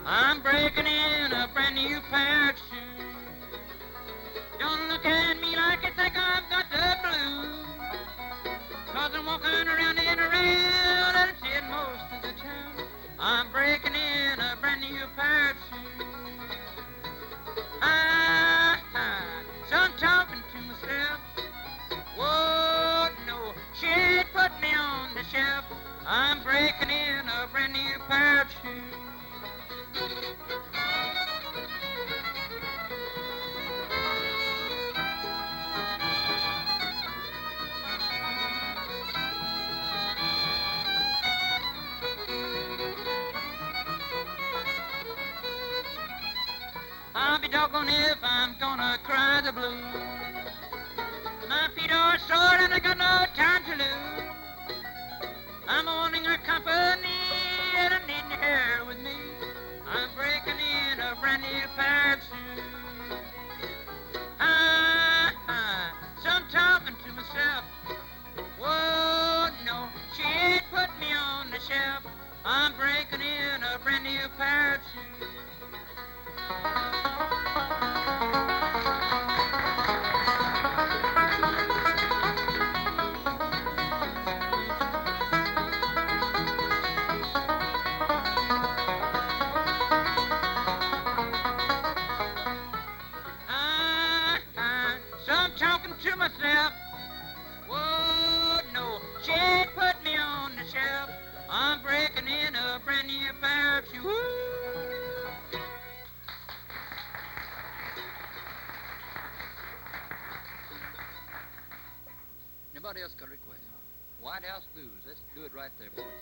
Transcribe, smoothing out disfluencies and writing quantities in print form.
I'm breaking in a brand new pair of shoes. Don't look at me like you think I've got the blues. Cause I'm walking around in a rail and it's in most of the town. I'm breaking in a brand new pair of shoes. So I'm talking to myself. Whoa, no, she ain't put me on the shelf. I'm breaking in a brand new pair of shoes. I'll be doggone if I'm gonna cry the blues. My feet are sore and I got no time to lose. I'm wanting her company and I'm needing her with me. I'm breaking in a brand new pair of shoes. So I'm talking to myself. Whoa, no, she ain't put me on the shelf. I'm breaking in a brand new pair of shoes. So I'm talking to myself. Whoa, no, she ain't put me on the shelf. I'm breaking in a brand new pair of shoes. Anybody else got a request? White House Blues. Let's do it right there, boys.